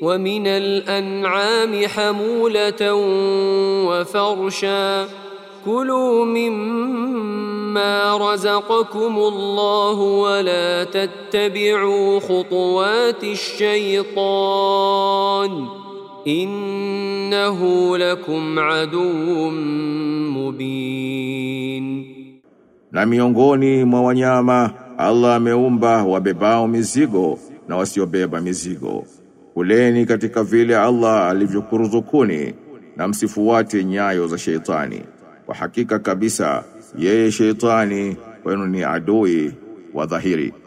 ومن الأنعام حمولة وفرشا كلوا مما رزقكم الله ولا تتبعوا خطوات الشيطان إنه لكم عدو مبين. Na miongoni mwa wanyama Allah ameumba wabebao mizigo na wasiobeba mizigo. Kuleni katika vile Allah alivyokuruzukuni na msifuate nyayo za sheitani. Kwa hakika kabisa yeye sheitani kwenu ni adui wa dhahiri.